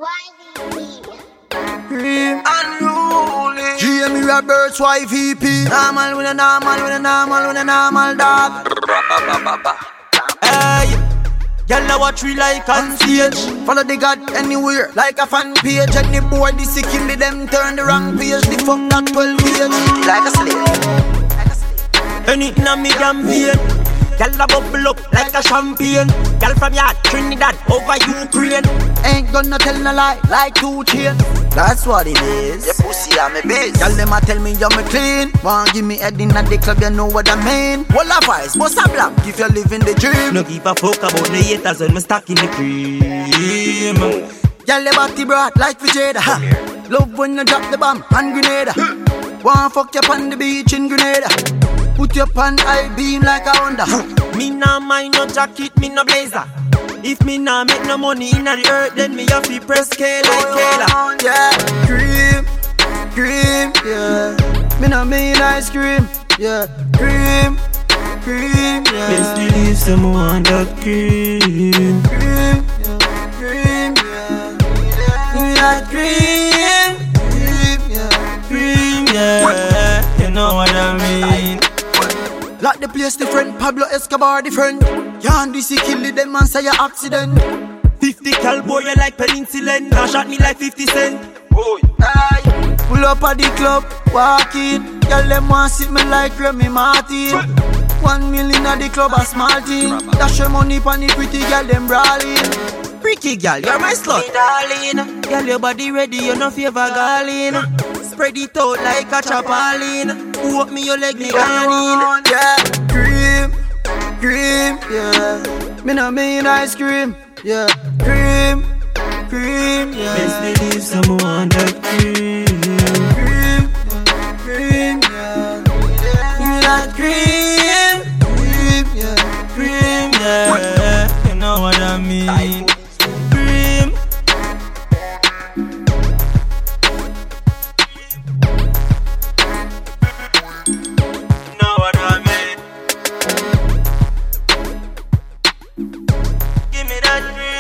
Cream unruly. GME Roberts YVP. Normal with a normal dog. Hey, girl I watch we like on stage. Follow the God anywhere like a fan page. And the boy the sick kill them turn the wrong page. The fuck that 12 page like a slave. Anything on me campaign. Girl a bubble up like a champagne. Girl from yard Trinidad over Ukraine. Ain't gonna tell no lie like 2 Chainz. That's what it is. Your pussy on me base. Girl them a tell me you're me clean. Want give me head in at the club, you know what I mean. Wall of ice, bust a blank if you live in the dream. No give a fuck about the haters when me stuck in the cream. Girl your body broad like Vijayda. Love when you drop the bomb and Grenada. Want fuck you on the beach in Grenada. Put your pan high beam like a Honda. Me nah mind no jacket, me no blazer. If me nah make no money in the earth, then me have to press K like Kayla. Yeah, cream, yeah. Me nah mean ice cream, yeah. Cream, yeah. Best believe someone that cream. Cream, yeah. Give me that cream, Yeah, you know what I mean. Like the place different, Pablo Escobar different. Can't DC kill it, them man say a accident. 50 cal boy, you like penicillin. Now shot me like 50 cent. Boy, aye. Pull up at the club, walk in. Girl them want sit me like Remy Martin. 1 million at the club, a small team. Dash your money pon the pretty girl, them brawling. Freaky girl, you're my slut, darling. Girl, your body ready, you no favor galling. Spread it out like a chapalin. Walk me your leg, me gone in. Yeah, cream, yeah. Me no mean ice cream, yeah. Cream, yeah. Best believe someone that cream. Yeah. Give me that cream, Yeah, you know what I mean. Cream. Know what I mean. Give me that dream.